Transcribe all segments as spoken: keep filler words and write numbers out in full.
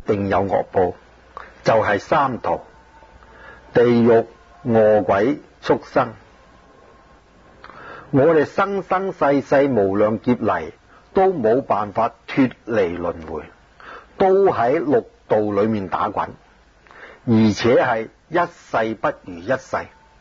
定有惡報，就係三途：地獄、餓鬼、畜生。我哋生生世世無量劫嚟都冇辦法脫離輪迴，都喺六道裏面打滾，而且係一世不如一世，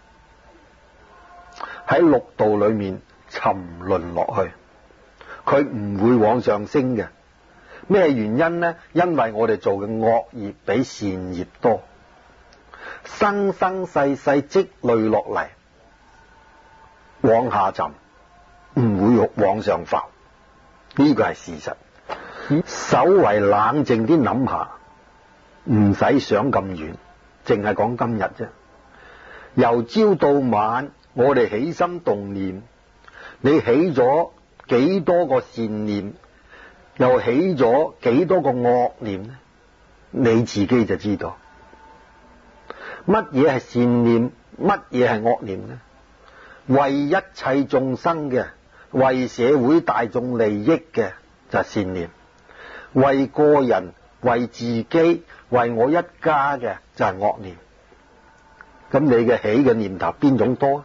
喺六道裏面沉淪落去，佢唔會往上升嘅。咩原因呢？因為我哋做嘅惡業比善業多，生生世世積累落嚟，往下沉，唔會往上浮，呢個係事實。稍為冷靜啲諗下，唔使想咁遠，淨係講今日啫。由朝到晚，我哋起心動念，你起咗幾多個善念，又起咗幾多個惡念呢？你自己就知道乜嘢係善念，乜嘢係惡念呢？為一切眾生嘅，為社會大眾利益嘅就係善念，為個人、為自己、為我一家嘅就係惡念。咁你嘅起嘅念頭邊種多？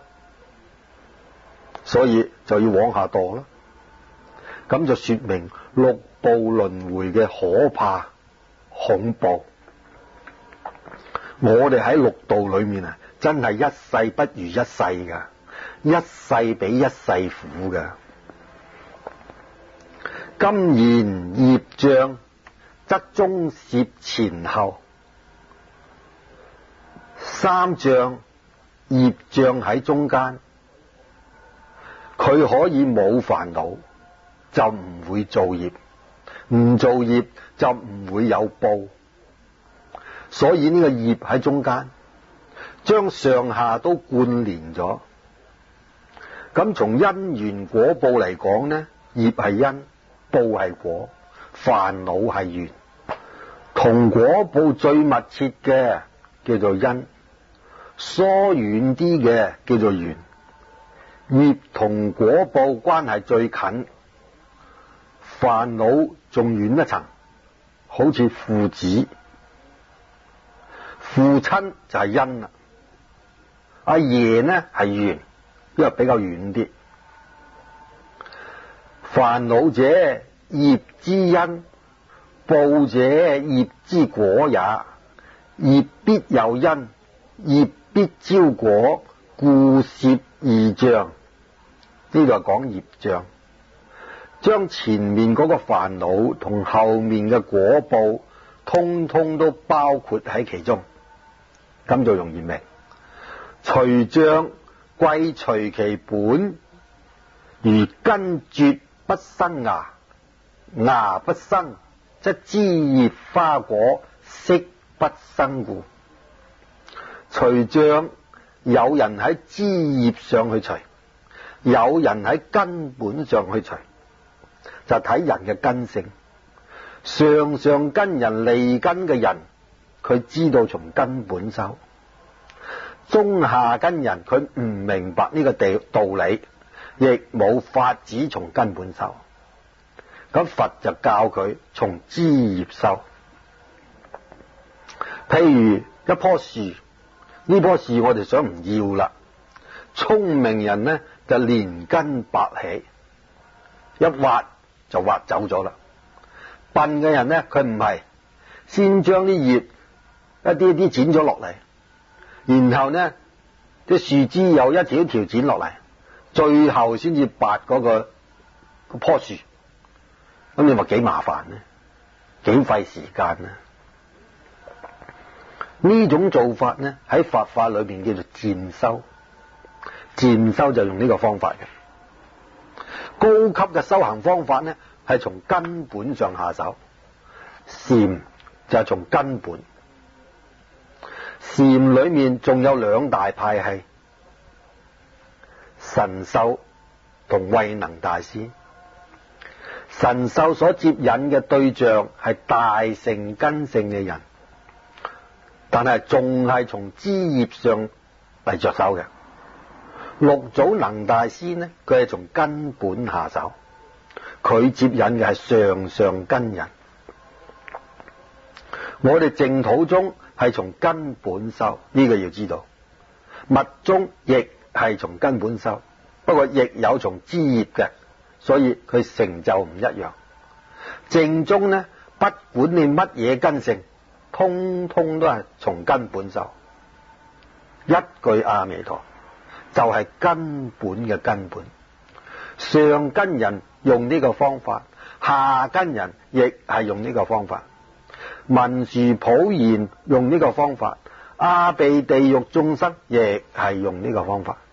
所以就要往下墮啦。咁就說明六道輪迴嘅可怕恐怖。我哋喺六道裏面啊，真係一世不如一世噶，一世比一世苦噶。今言業障，則中攝前後。三障，業障喺中間，佢可以冇煩惱，就唔會造業，唔造業就唔會有報。所以呢個業喺中間，將上下都貫連咗。咁從因緣果報嚟講呢，業係因，報係果，煩惱係緣。同果報最密切嘅叫做因，疏遠啲嘅叫做緣。業同果報關係最近，煩惱仲遠一層，好似父子，父親就係因啦，阿爺呢係緣，因為比較遠啲。煩惱者業之因，報者業之果也。業必有因，業必招果，故攝二障。呢度係講業障，將前面嗰個煩惱同後面嘅果報通通都包括喺其中，咁就容易明。除障貴隨其本，如根絕不生芽，芽不生，則枝葉花果悉不生故。除障，有人喺枝葉上去除，有人喺根本上去除，就睇人嘅根性。上上根人利根嘅人，佢知道從根本修；中下根人佢唔明白呢個地道理，亦冇法子從根本修。咁佛就教佢從枝葉修。譬如一棵樹，呢棵樹我哋想唔要啦，聰明人呢就連根拔起，一挖就挖走咗啦。笨嘅人呢，佢唔係，先將啲葉一啲啲剪咗落嚟，然後呢啲樹枝又一條條剪落嚟，最後先至拔嗰個嗰棵樹。咁你話幾麻煩呢？幾費時間呢？呢種做法呢，喺佛法裏邊叫做漸修。漸修就用呢個方法嘅。高級嘅修行方法呢，係從根本上下手。禪就係從根本。禪裏面仲有兩大派系，神秀同慧能大師。神秀所接引嘅對象係大乘根性嘅人，但係仲係從枝葉上嚟着手嘅。六祖能大師呢，佢係從根本下手，佢接引嘅係上上根人。 我哋淨土宗係從根本修，呢個要知道。密宗亦係從根本修，不過亦有從枝葉嘅，所以佢成就唔一樣。淨宗呢，不管你乜嘢根性，通通都係從根本修。一句阿彌陀就係根本嘅根本。上根人用呢個方法，下根人亦係用呢個方法。文殊普賢用呢個方法，阿鼻地獄眾生亦係用呢個方法。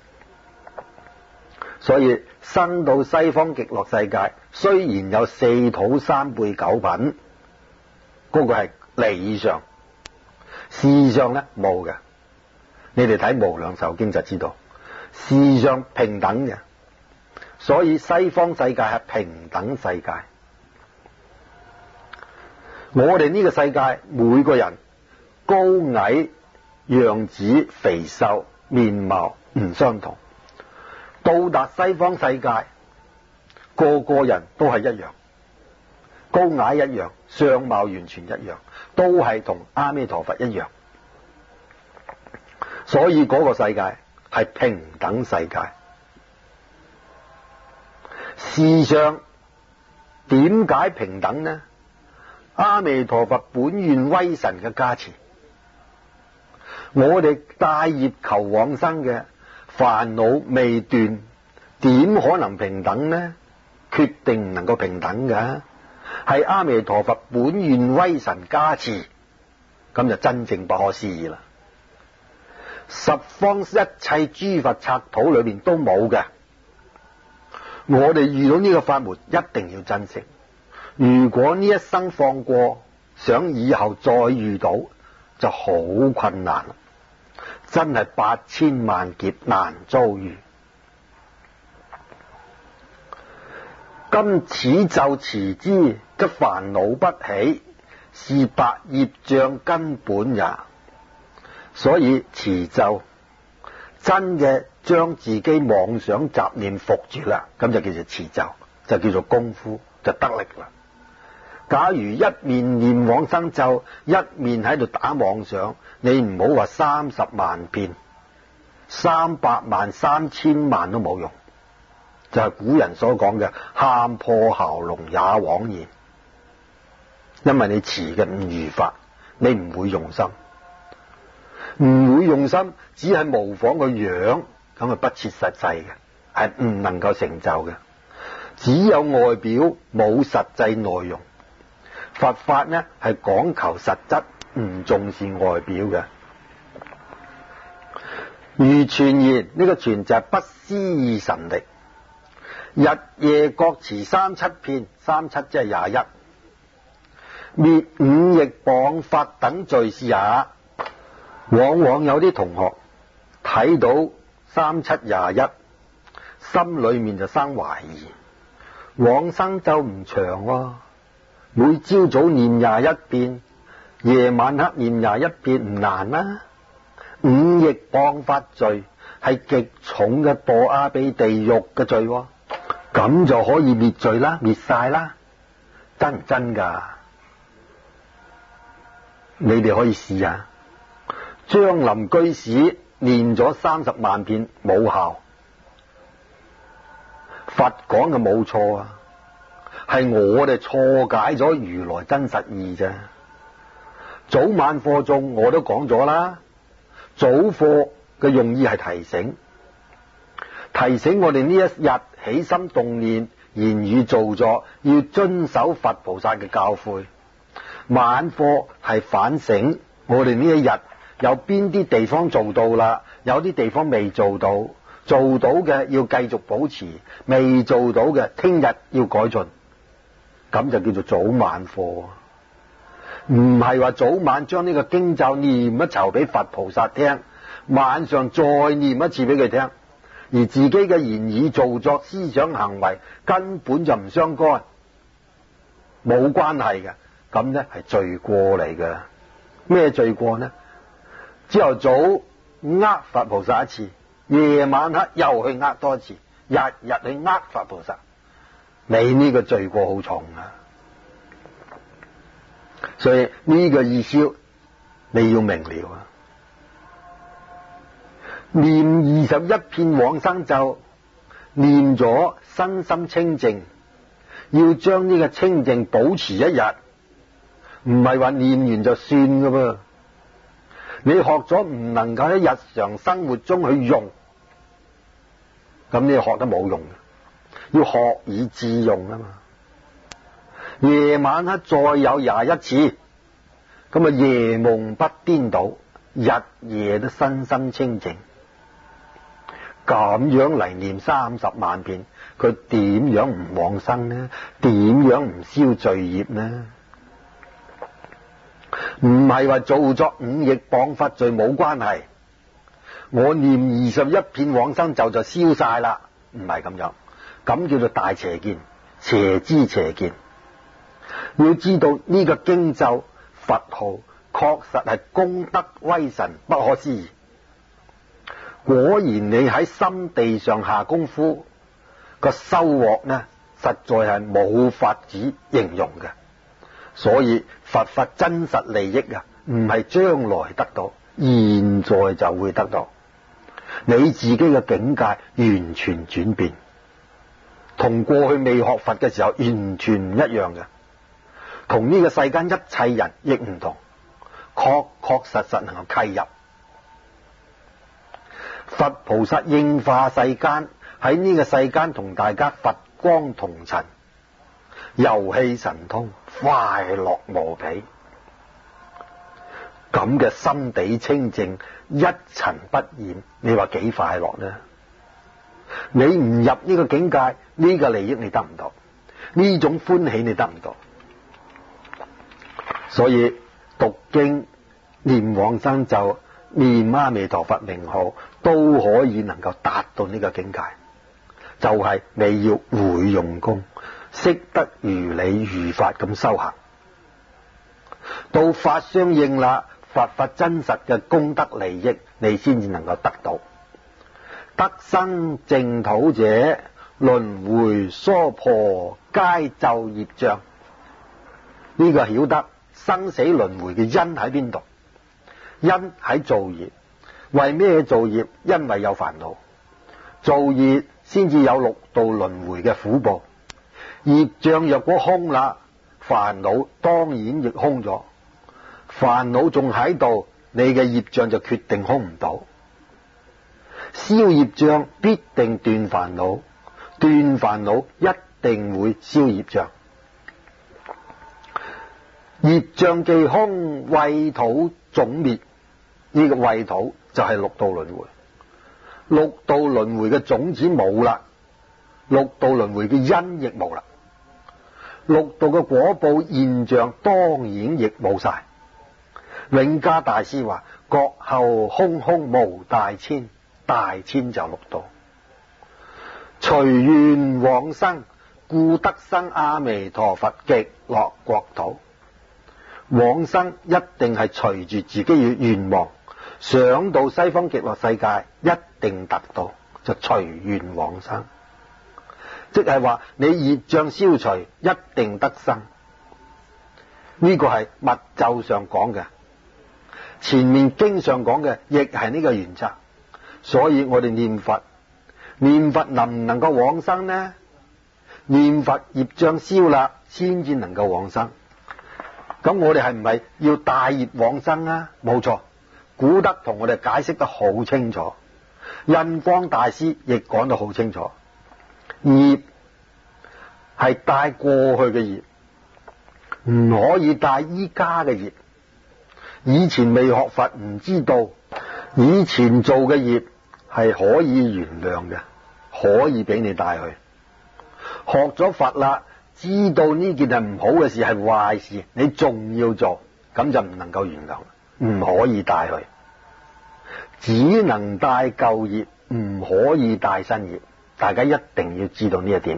所以生到西方極樂世界，雖然有四土三輩九品，嗰個係理上，事上咧冇嘅。你哋睇無量壽經就知道，事上平等嘅。所以西方世界係平等世界。我哋呢個世界每個人高矮、樣子、肥瘦、面貌唔相同，到達西方世界，個個人都係一樣，高矮一樣，相貌完全一樣，都係同阿彌陀佛一樣。所以嗰個世界係平等世界。事上點解平等呢？阿彌陀佛本願威神嘅加持，我哋帶業求往生嘅煩惱未斷，點可能平等呢？決定唔能夠平等㗎，係阿彌陀佛本願威神加持，咁就真正不可思議啦。十方一切諸佛剎土裏面都冇嘅，我哋遇到呢個法門一定要珍惜。如果呢一生放過，想以後再遇到就好困難啦，真係八千萬劫難遭遇。今此咒持之，則煩惱不起，是白業障根本也。所以持咒真嘅將自己妄想雜念伏住啦，咁就叫做持咒，就叫做功夫，就得力啦。假如一面念往生咒，一面喺度打妄想，你唔好話三十萬遍、三百萬、三千萬都冇用，就係古人所講嘅喊破喉嚨也枉然。因為你持嘅唔如法，你唔會用心。唔會用心，只係模仿個樣，咁係不切實際嘅，係唔能夠成就嘅。只有外表，冇實際內容。佛法呢係講求實質，唔重視外表嘅。如傳言，呢個傳就係不思議神力，日夜各持三七遍，三七即係廿一，滅五逆謗法等罪是也。往往有啲同學睇到三七廿一，心裏面就生懷疑，往生咒唔長喎，每朝早念廿一遍，夜晚黑念廿一遍唔難啦。五逆謗法罪係極重嘅墮阿鼻地獄嘅罪喎，咁就可以滅罪啦，滅晒啦，真唔真㗎？你哋可以試下。張林居士念咗三十萬遍冇效，佛講嘅冇錯啊，係我哋錯解咗如來真實義啫。早晚課誦我都講咗啦，早課嘅用意係提醒，提醒我哋呢一日起心動念、言語造作要遵守佛菩薩嘅教誨。晚課係反省我哋呢一日有邊啲地方做到啦，有啲地方未做到，做到嘅要繼續保持，未做到嘅聽日要改進，咁就叫做早晚課。唔係話早晚將呢個經咒念一籌俾佛菩薩聽，晚上再念一次俾佢聽，而自己嘅言語造作、思想行為根本就唔相干，冇關係嘅，咁呢係罪過嚟嘅。咩罪過呢？朝頭早呃佛菩薩一次，夜晚黑又去呃多一次，日日去呃佛菩薩，你呢個罪過好重啊！ 所以呢個意思你要明了啊！念二十一遍往生咒，念咗身心清淨，要將呢個清淨保持一日，唔係話念完就算噶噃。你學咗唔能夠喺日常生活中去用，咁你學得冇用嘅，要學以致用啊嘛。夜晚黑再有廿一次，咁啊夜夢不顛倒，日夜都身心清淨，咁樣嚟念三十萬遍，佢點樣唔往生呢？點樣唔消罪業呢？唔係話做作五逆謗罰罪冇關係，我念二十一遍往生咒就消晒啦，唔係咁樣，咁叫做大邪見，邪知邪見。要知道呢個經咒佛號確實係功德威神不可思議。果然你喺心地上下功夫，個收穫呢，實在係冇法子形容嘅。所以佛法真實利益啊，唔係將來得到，現在就會得到。你自己嘅境界完全轉變，同過去未學佛嘅時候完全唔一樣嘅，同呢個世間一切人亦唔同，確確實實能夠契入。佛菩薩應化世間，喺呢個世間同大家佛光同塵，遊戲神通，快樂無比。咁嘅心地清淨，一塵不染，你話幾快樂呢？你唔入呢個境界，呢個利益你得唔到，呢種歡喜你得唔到。所以讀經、念往生咒、念阿彌陀佛名號，都可以能夠達到呢個境界。就係你要會用功，識得如理如法咁修行，到法相應啦，佛法真實嘅功德利益，你先至能夠得到。得生淨土者，輪迴娑婆皆咒業障。呢個曉得生死輪迴嘅因喺邊度？因喺造業。為咩造業？因為有煩惱，造業先至有六道輪迴嘅苦報。業障若果空啦，煩惱當然亦空咗。煩惱仲喺度，你嘅業障就決定空唔到。消業障必定斷煩惱，斷煩惱一定會消業障。業障既空，穢土總滅。呢個穢土就係六道輪迴，六道輪迴嘅種子冇啦，六道輪迴嘅因亦冇啦，六道嘅果報現象當然亦冇晒。永嘉大師話：覺後空空無大千，大千就六道。隨願往生，故得生阿彌陀佛極樂國土。往生一定係隨住自己嘅願望，想到西方極樂世界一定達到，就隨願往生。即係話你業障消除，一定得生。呢個係密咒上講嘅，前面經上講嘅亦係呢個原則。所以我哋念佛，念佛能唔能夠往生呢？念佛業障消啦，先至能夠往生。咁我哋係唔係要大業往生啊？冇錯，古德同我哋解釋得好清楚，印光大師亦講得好清楚。業係帶過去嘅業，唔可以帶依家嘅業。以前未學佛唔知道，以前做嘅業係可以原諒嘅，可以俾你帶去。學咗佛啦，知道呢件係唔好嘅事，係壞事，你仲要做，咁就唔能夠原諒，唔可以帶去，只能帶舊業，唔可以帶新業。大家一定要知道呢一點。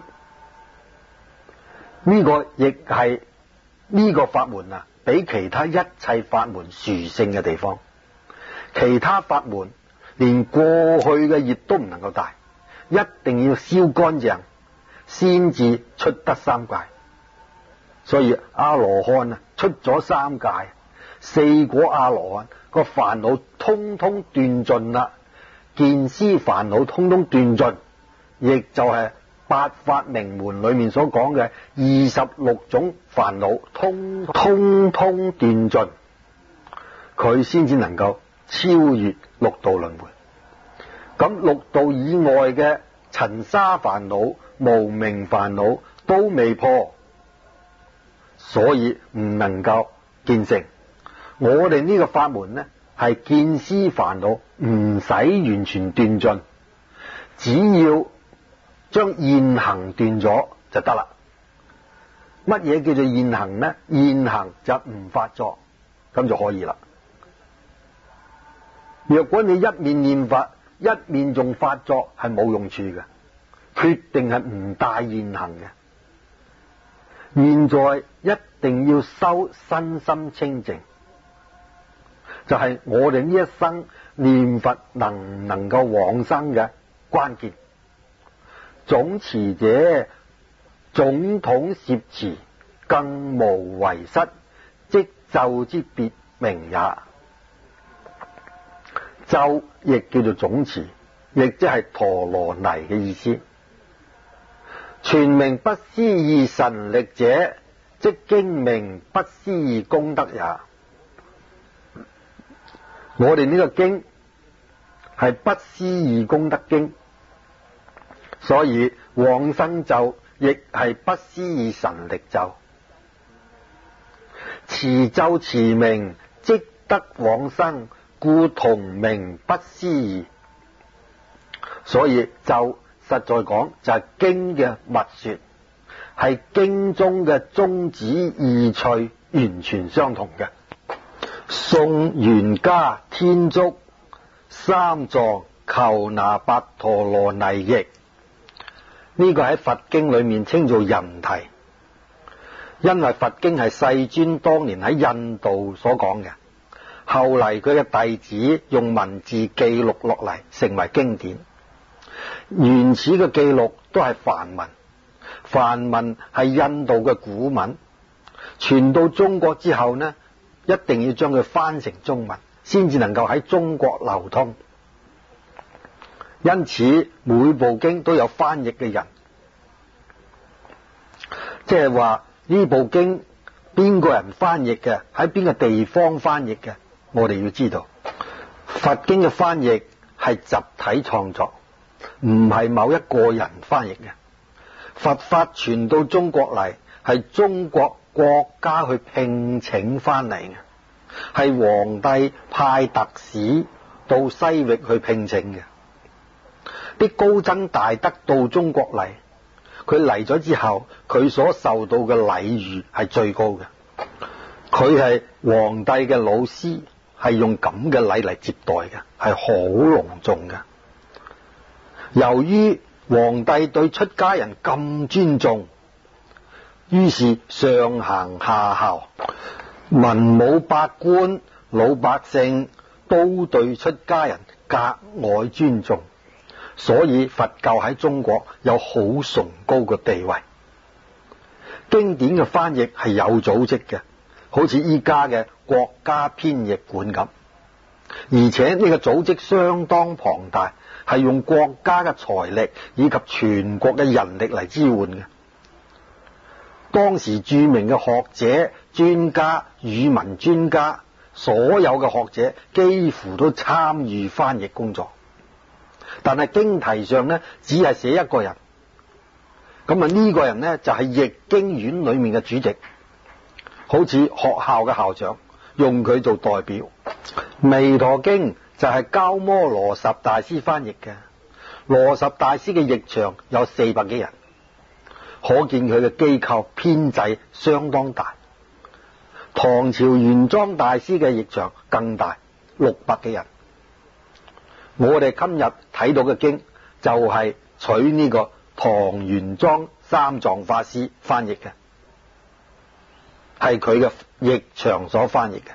呢個亦係呢個法門啊，比其他一切法門殊勝嘅地方。其他法門連過去嘅業都唔能夠帶，一定要燒乾淨，先至出得三界。 所以阿羅漢啊出咗三界，四果阿羅漢個煩惱通通斷盡啦，見思煩惱通通斷盡，亦就係八法明門裏面所講嘅二十六種煩惱通通通斷盡，佢先至能夠超越六道輪迴。咁六道以外嘅塵沙煩惱、無明煩惱都未破，所以唔能夠見性。我哋呢個法門呢，係見思煩惱唔使完全斷盡，只要將現行斷咗就得啦。乜嘢叫做現行呢？現行就唔發作，咁就可以啦。若果你一面念佛，一面仲發作，係冇用處嘅，決定係唔帶現行嘅。現在一定要修身心清淨，就係我哋呢一生念佛能唔能夠往生嘅關鍵。總持者，總統攝持，更無遺失，即咒之別名也。咒亦叫做總持，亦即係陀羅尼嘅意思。全名不思議神力者，即經名不思議功德也。我哋呢個經係不思議功德經，所以往生咒亦係不思議神力咒。持咒持名，即得往生，故同名不思議。所以咒實在講就係經嘅密說，係經中嘅宗旨義趣完全相同嘅。頌玄伽天竺三藏求那跋陀羅尼譯，呢個喺佛經裏面稱做人題，因為佛經係世尊當年喺印度所講嘅，後嚟佢嘅弟子用文字記錄落嚟，成為經典。原始嘅記錄都係梵文，梵文係印度嘅古文，傳到中國之後呢，一定要將佢翻成中文，先至能夠喺中國流通。因此每部經都有翻譯嘅人，即係話呢部經邊個人翻譯嘅，喺邊個地方翻譯嘅，我哋要知道。佛經嘅翻譯係集體創作，唔係某一個人翻譯嘅。佛法傳到中國嚟，係中國國家去聘請翻嚟嘅，係皇帝派特使到西域去聘請嘅。啲高僧大德到中國嚟，佢嚟咗之後，佢所受到嘅禮遇係最高嘅。佢係皇帝嘅老師，係用咁嘅禮嚟接待嘅，係好隆重嘅。由於皇帝對出家人咁尊重，於是上行下效，文武百官老百姓都對出家人格外尊重，所以佛教喺中國有好崇高嘅地位。經典嘅翻譯係有組織嘅，好似依家嘅國家編譯館咁，而且呢個組織相當龐大，係用國家嘅財力以及全國嘅人力嚟支援嘅。當時著名嘅學者、專家、語文專家，所有嘅學者幾乎都參與翻譯工作。但係經題上呢，只係寫一個人。咁啊呢個人呢，就係譯經院裏面嘅主席，好似學校嘅校長，用佢做代表。彌陀經就係鳩摩羅什大師翻譯嘅，羅什大師嘅譯場有四百幾人，可見佢嘅機構編制相當大。唐朝玄奘大師嘅譯場更大，六百幾人。我哋今日睇到嘅經就係取呢個唐玄奘三藏法師翻譯嘅，係佢嘅譯場所翻譯嘅。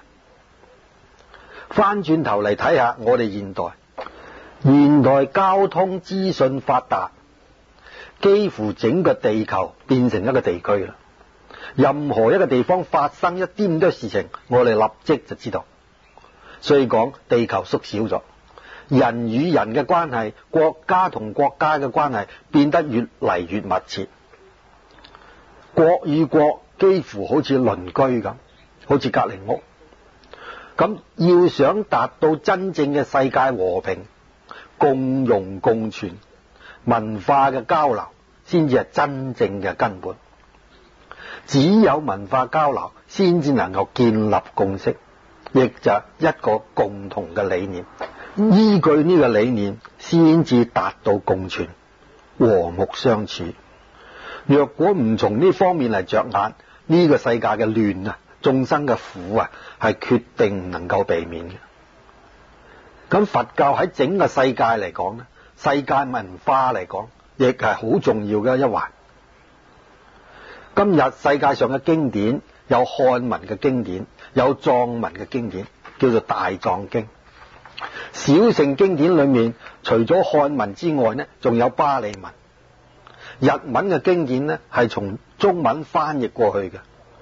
翻轉頭嚟睇下我哋現代，現代交通資訊發達，幾乎整個地球變成一個地區啦。 任何一個地方發生一啲咁多事情，我哋立即就知道。所以講地球縮小咗，人與人嘅關係，國家同國家嘅關係變得越嚟越密切，國與國幾乎好似鄰居咁，好似隔離屋。咁要想達到真正嘅世界和平、共融共存、文化嘅交流，先至係真正嘅根本。只有文化交流，先至能夠建立共識，亦就係一個共同嘅理念。依據呢個理念，先至達到共存、和睦相處。若果唔從呢方面嚟着眼，呢個世界嘅亂啊，眾生嘅苦啊，係決定唔能夠避免嘅。咁佛教喺整個世界嚟講咧，世界文化嚟講，亦係好重要嘅一環。今日世界上嘅經典有漢文嘅經典，有藏文嘅經典，叫做大藏經。小乘經典裏面，除咗漢文之外呢，仲有巴利文。日文嘅經典呢，係從中文翻譯過去嘅。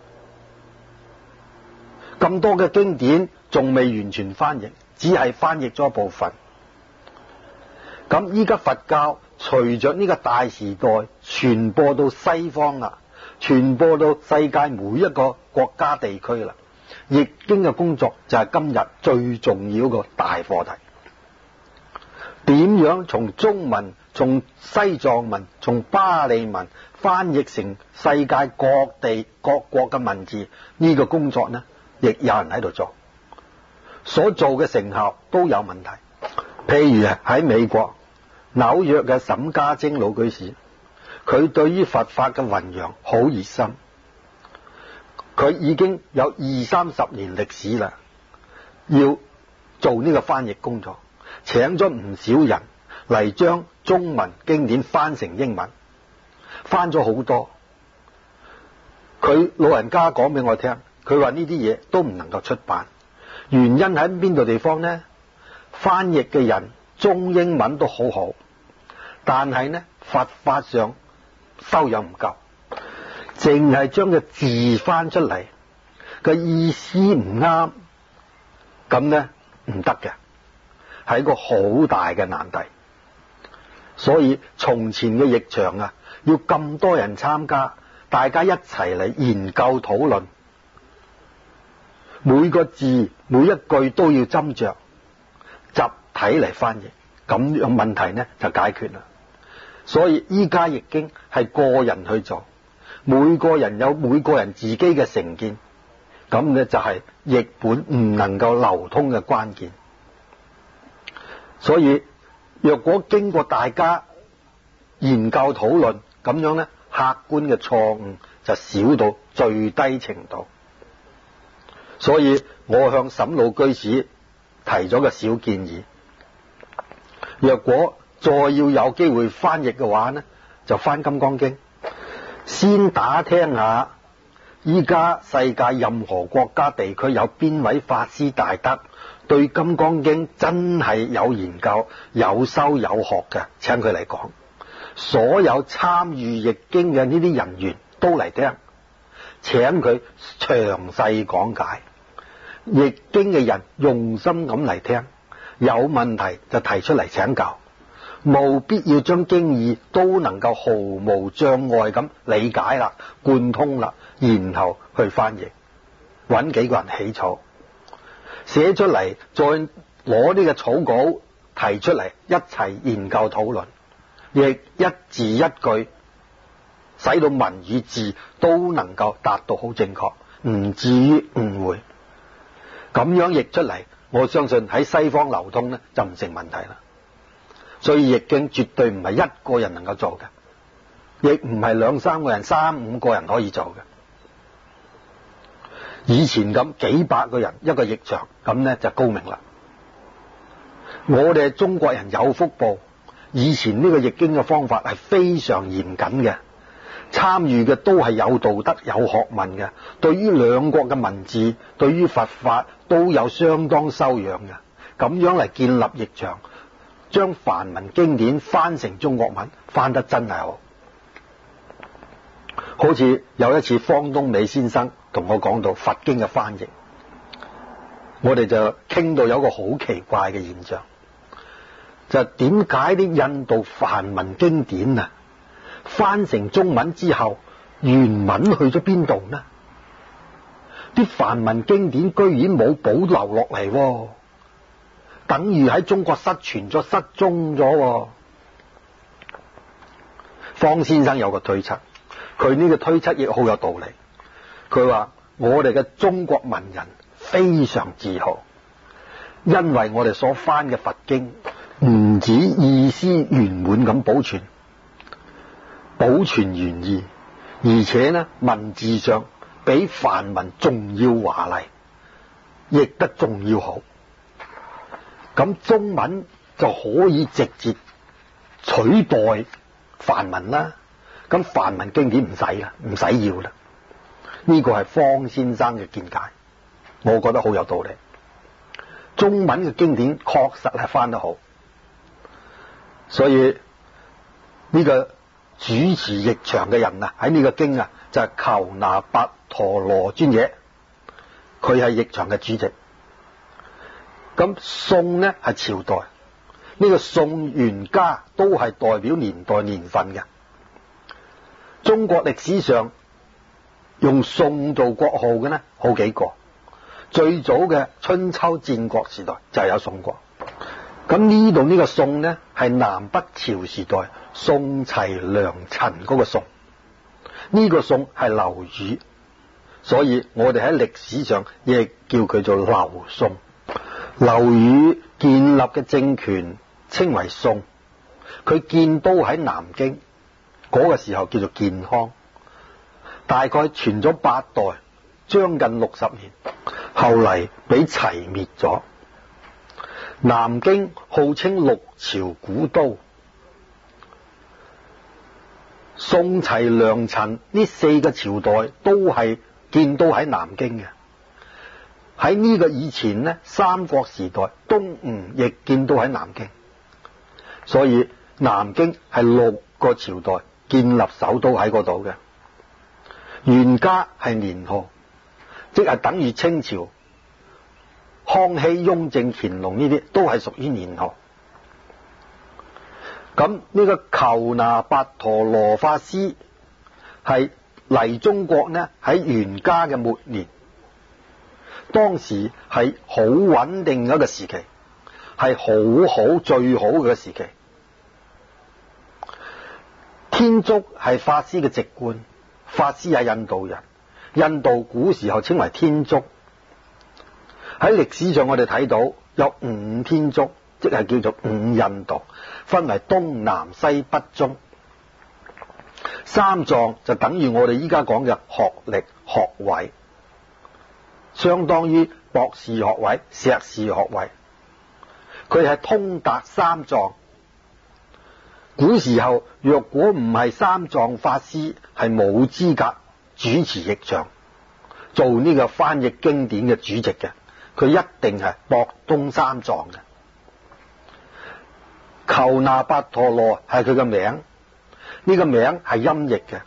咁多嘅經典仲未完全翻譯，只係翻譯咗部分。咁依家佛教隨着呢個大時代傳播到西方啦，傳播到世界每一個國家地區啦，譯經嘅工作就係今日最重要個大課題。點樣從中文、從西藏文、從巴利文翻譯成世界各地各國嘅文字，呢個工作呢，亦有人喺度做，所做嘅成效都有問題。譬如喺美國紐約嘅沈家楨老居士，佢對於佛法嘅弘揚好熱心，佢已經有二三十年歷史啦，要做呢個翻譯工作，請咗唔少人嚟將中文經典翻成英文，翻咗好多。佢老人家講俾我聽，佢話呢啲嘢都唔能夠出版，原因喺邊度地方呢？翻譯嘅人中英文都好好，但係呢佛法上修養唔夠，淨係將個字翻出嚟，個意思唔啱，咁呢唔得嘅，係一個好大嘅難題。所以從前嘅譯場啊，要咁多人參加，大家一齊嚟研究討論，每個字每一句都要斟酌集體嚟翻譯，咁樣問題呢就解決啦。所以依家譯經係個人去做，每個人有每個人自己嘅成見，咁呢就係譯本唔能夠流通嘅關鍵。所以若果經過大家研究討論，咁樣呢客觀嘅錯誤就少到最低程度。所以我向沈老居士提咗個小建議，若果再要有機會翻譯嘅話呢，就翻金剛經，先打聽下依家世界任何國家地區有邊位法師大德對金剛經真係有研究、有修有學嘅，請佢嚟講。所有參與譯經嘅呢啲人員都嚟聽，請佢詳細講解。譯經嘅人用心咁嚟聽，有問題就提出嚟請教，務必要將經義都能夠毫無障礙咁理解啦、貫通啦，然後去翻譯，揾幾個人起草寫出嚟，再攞呢個草稿提出嚟，一齊研究討論，亦一字一句使到文與字都能夠達到好正確，唔至於誤會。咁樣譯出嚟，我相信喺西方流通呢就唔成問題啦。所以譯經絕對唔係一個人能夠做嘅，亦唔係兩三個人、三五個人可以做嘅。以前咁幾百個人一個譯場，咁呢就高明啦。我哋中國人有福報，以前呢個譯經嘅方法係非常嚴謹嘅，參與嘅都係有道德、有學問嘅，對於兩國嘅文字、對於佛法都有相當修養嘅。咁樣嚟建立譯場，將梵文經典翻成中國文，翻得真係好。 好似有一次方東美先生同我講到佛經嘅翻譯，我哋就傾到有個好奇怪嘅現象，就係點解啲印度梵文經典啊翻成中文之後，原文去咗邊度呢？啲梵文經典居然冇保留落嚟，等於喺中國失傳咗、失蹤咗。方先生有個推測，佢呢個推測亦好有道理。佢話我哋嘅中國文人非常自豪，因為我哋所翻嘅佛經唔止意思圓滿咁保存，保存原意，而且呢文字上比梵文仲要華麗，譯得仲要好。咁中文就可以直接取代梵文啦。咁梵文經典唔使啦，唔使要啦。呢個係方先生嘅見解，我覺得好有道理。中文嘅經典確實係翻得好，所以呢個主持譯場嘅人啊，喺呢個經啊就係求那跋陀羅尊者，佢係譯場嘅主席。咁宋呢係朝代，呢個宋元嘉都係代表年代年份嘅。中國歷史上用宋做國號嘅呢好幾個，最早嘅春秋戰國時代就係有宋國。咁呢度呢個宋呢係南北朝時代宋齊梁陳嗰個宋，呢個宋係劉宇，所以我哋喺歷史上亦叫佢做劉宋。劉宇建立嘅政權稱為宋，佢建都喺南京，嗰個時候叫做建康，大概傳咗八代，將近六十年，後嚟俾齊滅咗。南京號稱六朝古都，宋齊梁陳呢四個朝代都係建都喺南京嘅。喺呢個以前呢，三國時代東吳亦建都喺南京，所以南京係六個朝代建立首都喺嗰度嘅。元嘉係年號，即係等於清朝。康熙、雍正、乾隆呢啲都係屬於年號。咁呢個求那跋陀羅法師係嚟中國呢，喺元嘉嘅末年，當時係好穩定嘅一個時期，係好好最好嘅時期。天竺係法師嘅籍貫，法師係印度人，印度古時候稱為天竺。喺歷史上我哋睇到有五天竺，即係叫做五印度，分為東南西北中。三藏就等於我哋依家講嘅學歷學位，相當於博士學位、碩士學位，佢係通達三藏。古時候若果唔係三藏法師，係冇資格主持譯場，做呢個翻譯經典嘅主席嘅。佢一定係博通三藏嘅。求那跋陀羅係佢嘅名，呢個名係音譯嘅。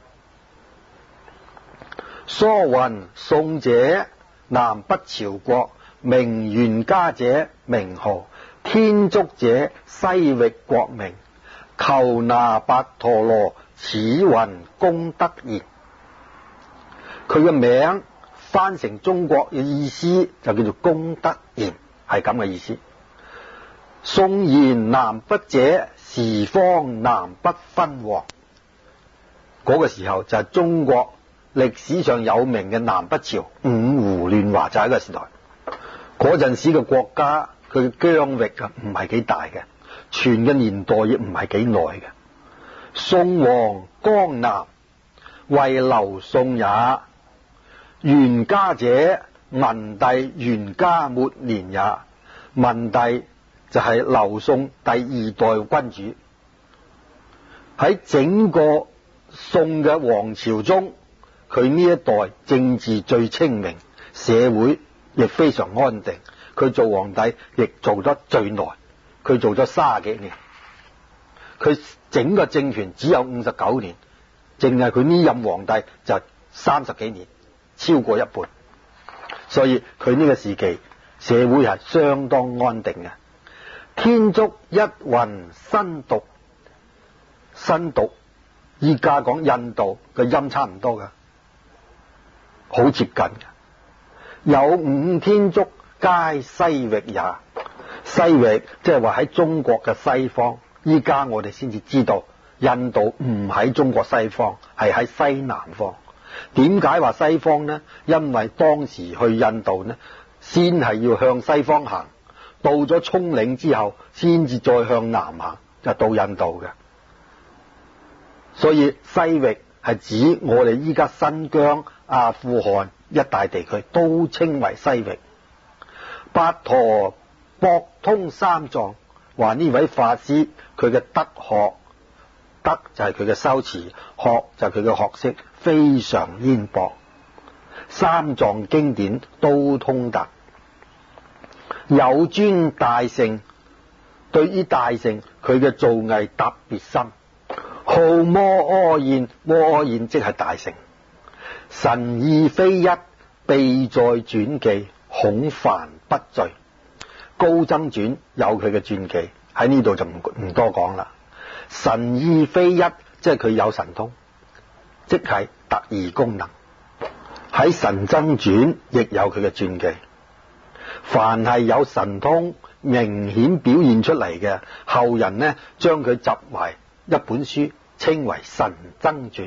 疏云宋者，南北朝國，名元嘉者名號，天竺者西域國名。求那跋陀羅，此云功德言。佢嘅名翻成中國嘅意思就叫做功德言，係咁嘅意思。宋言南北者，時方南北分王。嗰個時候就係中國歷史上有名嘅南北朝五胡亂華，就係一個時代。嗰陣時嘅國家佢嘅疆域啊唔係幾大嘅，傳嘅年代亦唔係幾耐嘅。宋王江南，為劉宋也。元嘉者，文帝元嘉末年也。文帝就係劉宋第二代君主。喺整個宋嘅王朝中，佢呢一代政治最清明，社會亦非常安定。佢做皇帝亦做得最耐，佢做咗卅幾年，佢整個政權只有五十九年淨係佢呢任皇帝就三十幾年，超過一半。所以佢呢個時期社會係相當安定嘅。天竺一雲新獨，新獨依家講印度嘅音差唔多㗎，好接近嘅。有五天竺皆西域也，西域即係話喺中國嘅西方。依家我哋先至知道印度唔喺中國西方，係喺西南方。點解話西方呢？因為當時去印度呢，先係要向西方行，到咗蔥嶺之後，先至再向南行，就到印度嘅。所以西域係指我哋依家新疆、阿富汗一帶地區都稱為西域。八陀博通三藏，話呢位法師佢嘅德學，德就係佢嘅修持，學就係佢嘅學識非常淵博，三藏經典都通達。有尊大乘，對於大乘佢嘅造詣特別深。號摩訶燕，摩訶燕即係大乘。神意非一，秘在傳記，恐凡不罪。高僧傳有佢嘅傳記，喺呢度就唔唔多講啦。神意非一，即係佢有神通，即係特異功能。喺神僧傳亦有佢嘅傳記。凡係有神通明顯表現出嚟嘅，後人呢將佢集為一本書，稱為神僧傳。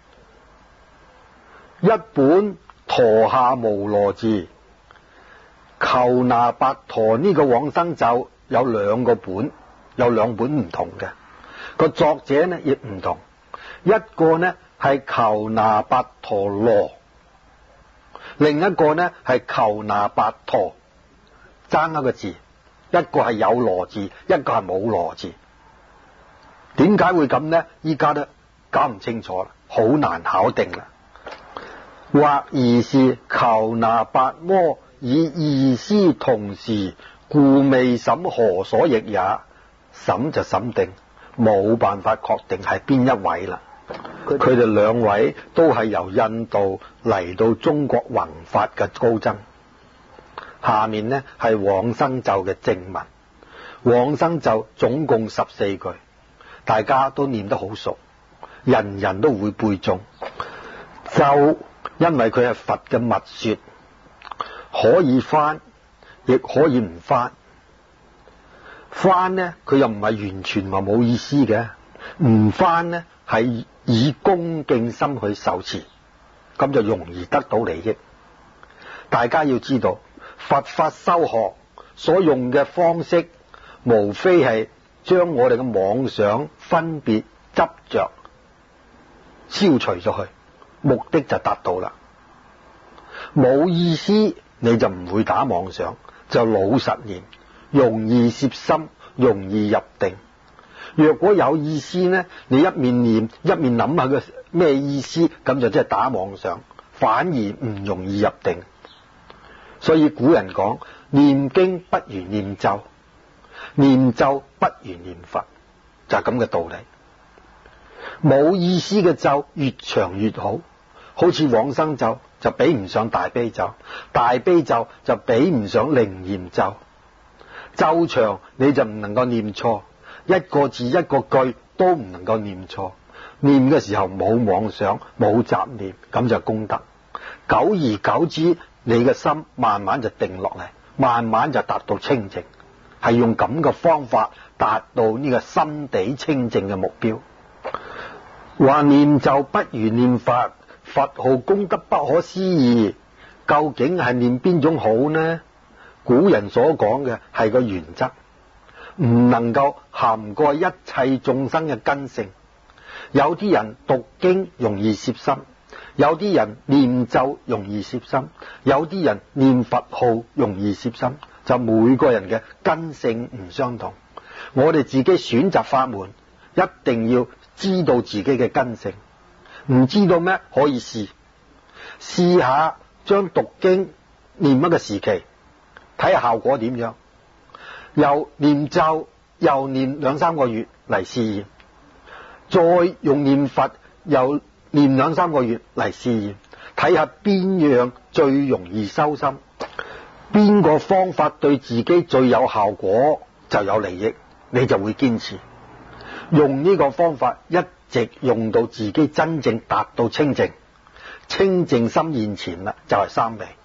一本陀下無羅字，求那白陀呢個往生咒有兩個本，有兩本唔同嘅，個作者呢亦唔同。一個呢係求那白陀羅，另一個呢係求那白陀，爭一個字，一個係有羅字，一個係冇羅字。點解會咁呢？依家都搞唔清楚啦，好難考定啦。或而是求那白摩以異師同時，故未審何所譯也。審就審定，冇辦法確定係邊一位啦。佢哋兩位都係由印度嚟到中國弘法嘅高僧。下面呢係往生咒嘅正文。往生咒總共十四句，大家都念得好熟，人人都會背誦。咒因為佢係佛嘅密說，可以翻，亦可以唔翻。翻呢，佢又唔係完全話冇意思嘅，唔翻呢係以恭敬心去受持，咁就容易得到利益。大家要知道，佛法修學所用嘅方式，無非係將我哋嘅妄想、分別、執着消除咗去，目的就達到啦。冇意思你就唔會打妄想，就老實念，容易攝心，容易入定。若果有意思呢，你一面念一面諗下個咩意思，咁就即係打妄想，反而唔容易入定。所以古人講，念經不如念咒，念咒不如念佛，就係咁嘅道理。冇意思嘅咒越長越好，好似往生咒就比唔上大悲咒，大悲咒就比唔上靈驗咒。咒長你就唔能夠念錯，一個字一個句都唔能夠念錯。念嘅時候冇妄想，冇雜念，咁就功德。久而久之，你嘅心慢慢就定落嚟，慢慢就達到清淨，係用咁嘅方法達到呢個心地清淨嘅目標。話念咒不如念佛，佛號功德不可思議，究竟係念邊種好呢？古人所講嘅係個原則，唔能夠涵蓋一切眾生嘅根性。有啲人讀經容易攝心，有啲人念咒容易攝心，有啲人念佛號容易攝心，就每個人嘅根性唔相同。我哋自己選擇法門，一定要知道自己嘅根性。唔知道咩？可以試試下，將讀經念一個時期，睇下效果點樣。又念咒又念兩三個月嚟試驗，再用念佛又念兩三個月嚟試驗，睇下邊樣最容易收心，邊個方法對自己最有效果就有利益，你就會堅持用呢個方法，一直用到自己真正達到清淨。清淨心現前啦，就係三昧。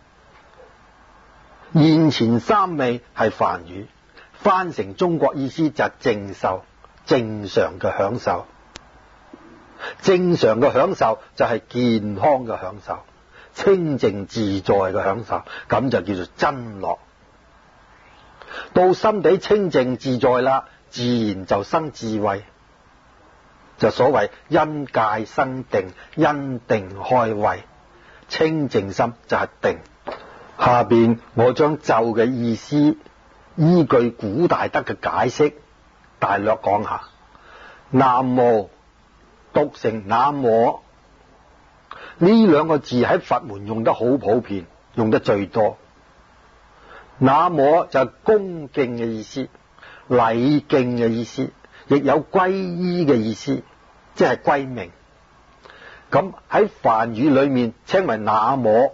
現前三昧係梵語，翻成中國意思就係正受，正常嘅享受。正常嘅享受就係健康嘅享受，清淨自在嘅享受，咁就叫做真樂。到心地清淨自在啦，自然就生智慧。就所謂因戒生定，因定開慧，清淨心就係定。下邊我將咒嘅意思依據古大德嘅解釋大略講下。南無讀成那麼，呢兩個字喺佛門用得好普遍，用得最多。那麼就係恭敬嘅意思，禮敬嘅意思，亦有皈依嘅意思，即係歸命。咁喺梵語裏面稱為那麼，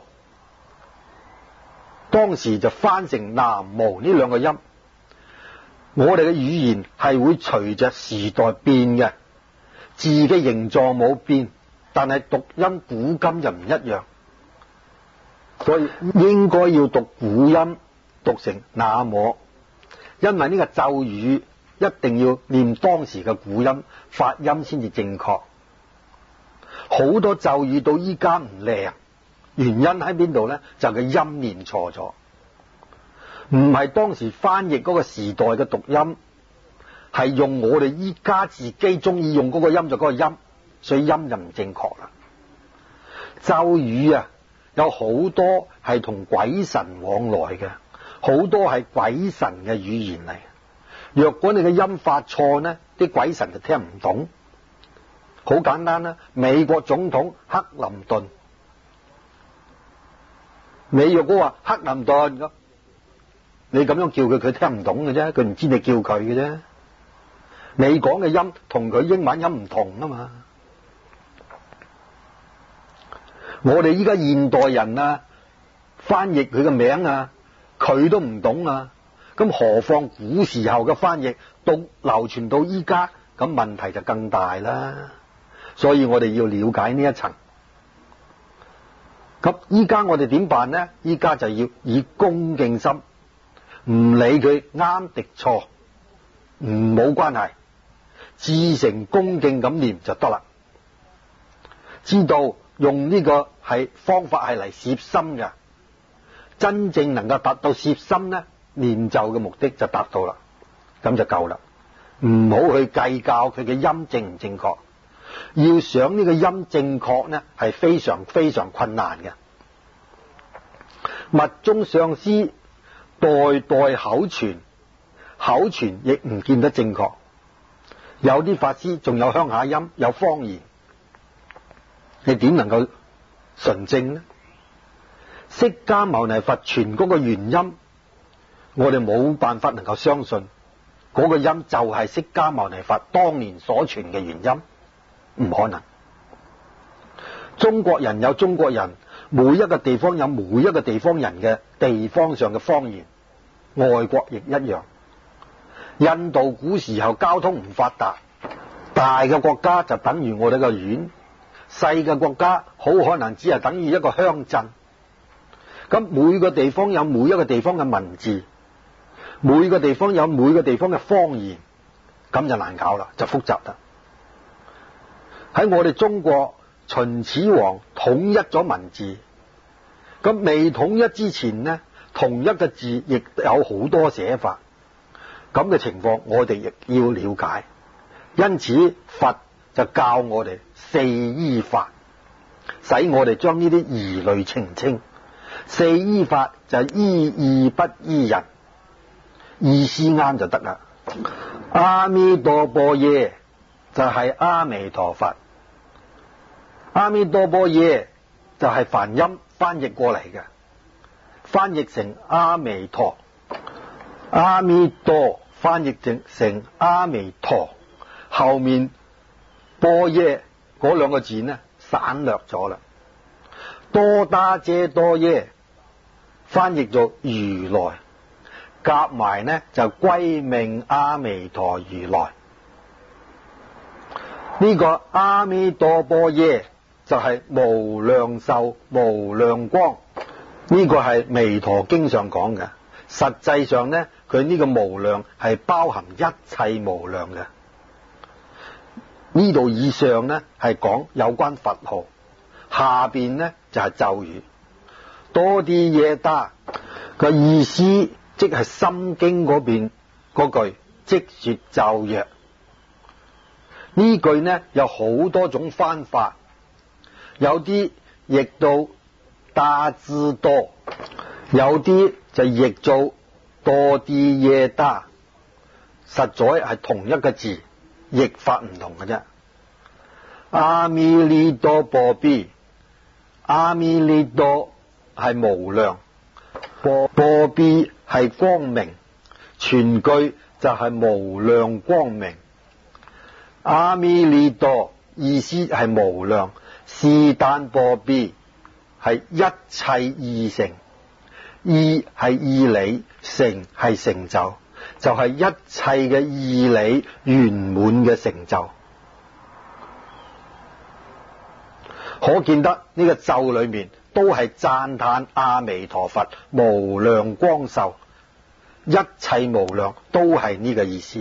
當時就翻成南無呢兩個音。我哋嘅語言係會隨着時代變嘅，字嘅形狀冇變，但係讀音古今就唔一樣，所以應該要讀古音，讀成那麼，因為呢個咒語一定要念當時嘅古音，發音先至正確。好多咒語到依家唔靚，原因喺邊度呢？就係個音念錯咗，唔係當時翻譯嗰個時代嘅讀音，係用我哋依家自己中意用嗰個音就嗰個音，所以音就唔正確啦。咒語啊，有好多係同鬼神往來嘅，好多係鬼神嘅語言嚟。若果你嘅音發錯呢，啲鬼神就聽唔懂。好簡單啦，美國總統克林頓，你若果話克林頓咁，你咁樣叫佢，佢聽唔懂嘅啫，佢唔知你叫佢嘅啫。你講嘅音同佢英文音唔同啊嘛。我哋依家現代人啊，翻譯佢嘅名啊，佢都唔懂啊，咁何況古時候嘅翻譯讀流傳到依家，咁問題就更大啦。所以我哋要了解呢一層。咁依家我哋點辦呢？依家就要以恭敬心，唔理佢啱定錯，唔冇關係，至誠恭敬咁念就得啦。知道用呢個係方法係嚟攝心嘅，真正能夠達到攝心呢，念咒嘅目的就達到啦，咁就夠啦。唔好去計較佢嘅音正唔正確，要想呢個音正確呢，係非常非常困難嘅。密宗上師代代口傳，口傳亦唔見得正確。有啲法師仲有鄉下音，有方言，你點能夠純正呢？釋迦牟尼佛傳嗰個原音，我哋冇辦法能夠相信嗰個音就係釋迦牟尼佛當年所傳嘅原音，唔可能。中國人有中國人，每一個地方有每一個地方人嘅地方上嘅方言，外國亦一樣。印度古時候交通唔發達，大嘅國家就等於我哋個縣，細嘅國家好可能只係等於一個鄉鎮。咁每個地方有每一個地方嘅文字，每個地方有每個地方嘅方言，咁就難搞啦，就複雜啦。喺我哋中國，秦始皇統一咗文字，咁未統一之前呢，同一個字亦有好多寫法，咁嘅情況我哋亦要了解。因此佛就教我哋四依法，使我哋將呢啲疑慮澄清。四依法就係依義不依人，意思啱就得啦。阿彌陀佛耶就係阿彌陀佛，阿彌陀佛耶就係梵音翻譯過嚟嘅，翻譯成阿彌陀，阿彌陀翻譯成成阿彌陀，後面般若嗰兩個字呢省略咗啦。多打遮多耶翻譯做如來，夾埋呢就歸命阿彌陀如來。呢、這個阿彌陀波耶就係無量壽無量光，呢、這個係彌陀經上講嘅。實際上呢，佢呢個無量係包含一切無量嘅。呢度以上呢係講有關佛號，下邊呢就係、是、咒語。多啲耶打個意思，即係心經嗰邊嗰句即說咒曰。呢句呢有好多種翻法，有啲譯到打之多，有啲就譯做多啲耶打，實在係同一個字，譯法唔同嘅啫。阿彌利多波比，阿彌利多係無量，波波比係光明，全句就係無量光明。阿彌利多意思係無量，是但波比係一切義成，義係義理，成係成就，就係、是、一切嘅義理圓滿嘅成就。可見得呢個咒裏面都係讚嘆阿彌陀佛無量光壽，一切無量都係呢個意思。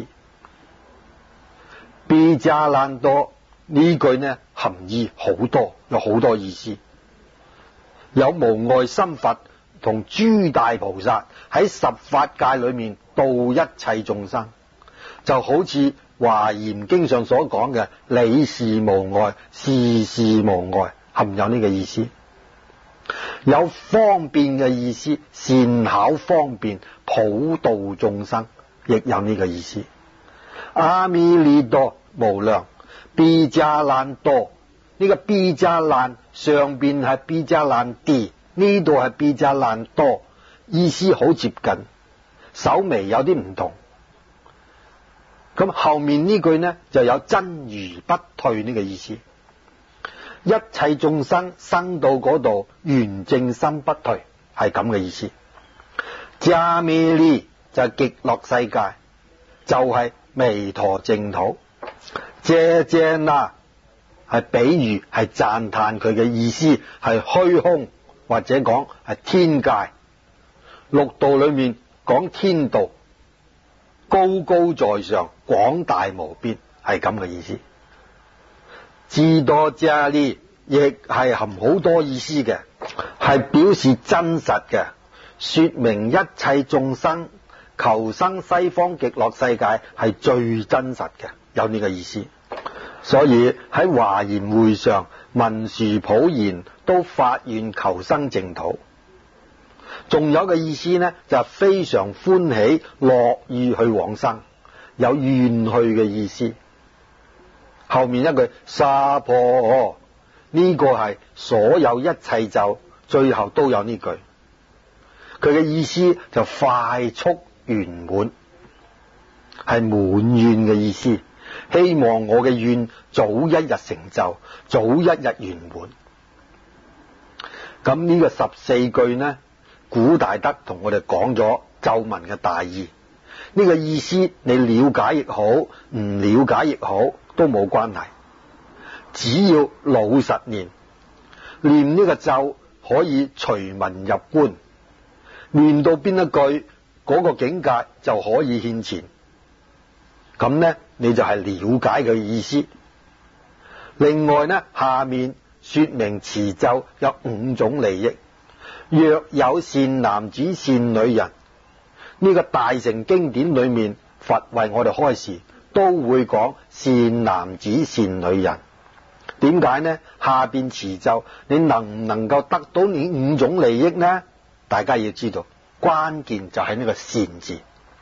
比迦蘭多呢句呢含義好多，有好多意思。有無礙心佛同諸大菩薩喺十法界裏面度一切眾生，就好似華嚴經上所講嘅理事無礙，事事無礙，含有呢個意思。有方便嘅意思，善巧方便普度眾生，亦有呢個意思。阿彌利多無量，比迦蘭多，呢、這個比迦蘭上邊係比迦蘭地，呢度係比迦蘭多，意思好接近，稍微有啲唔同。咁後面呢句呢就有真如不退呢個意思，一切眾生生到嗰度圓正心不退，係咁嘅意思。迦彌利就係極樂世界，就係、是、彌陀淨土。遮遮那係比喻，係讚嘆佢嘅意思，係虛空或者講係天界。六道裏面講天道，高高在上，廣大無邊，係咁嘅意思。至多遮呢亦係含好多意思嘅，係表示真實嘅，說明一切眾生求生西方極樂世界係最真實嘅，有呢個意思。所以喺華嚴會上，文殊普賢都發願求生淨土。仲有個意思呢，就係、非常歡喜樂意去往生，有願去嘅意思。後面一句沙婆，呢、這個係所有一切咒最後都有呢句，佢嘅意思就快速圓滿，係滿願嘅意思。希望我嘅願早一日成就，早一日圓滿。咁呢個十四句呢，古大德同我哋講咗咒文嘅大意。呢、這個意思你了解亦好，唔了解亦好，都冇關係。只要老實念，念呢個咒可以隨文入觀，念到邊一句，嗰、那個境界就可以現前。咁呢，你就係了解佢意思。另外呢，下面說明持咒有五種利益。若有善男子善女人，呢、這個大乘經典裏面，佛為我哋開示，都會講善男子善女人。點解呢？下邊持咒，你能唔能夠得到呢五種利益呢？大家要知道，關鍵就係呢個善字。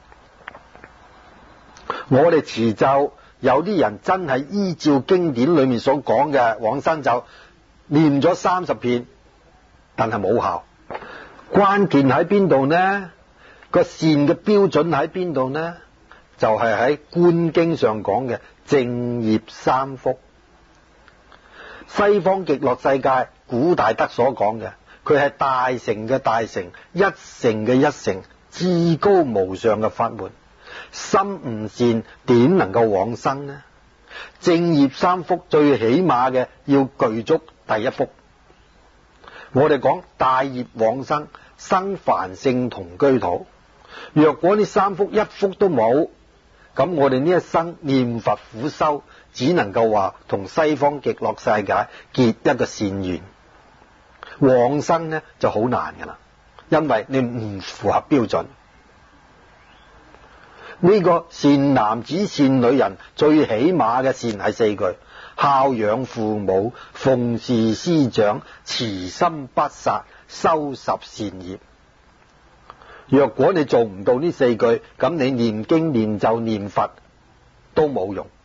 我哋持咒，有啲人真係依照經典裏面所講嘅往生咒，念咗三十遍，但係冇效。關鍵喺邊度呢？個善嘅標準喺邊度呢？就係喺觀經上講嘅正業三福。 西方極樂世界古大德所講嘅，佢係大乘嘅大乘，一乘嘅一乘，至高無上嘅法門。心唔善點能夠往生呢？正業三福最起碼嘅要具足第一福。我哋講大業往生，生凡聖同居土。若果呢三福一福都冇，咁我哋呢一生念佛苦修，只能夠話同西方極樂世界結一個善緣。往生呢就好難噶啦，因為你唔符合標準。呢個善男子善女人最起碼嘅善係四句：孝養父母，奉事師長，慈心不殺，修十善業。若果你做唔到呢四句，咁你念經念咒念佛都冇用。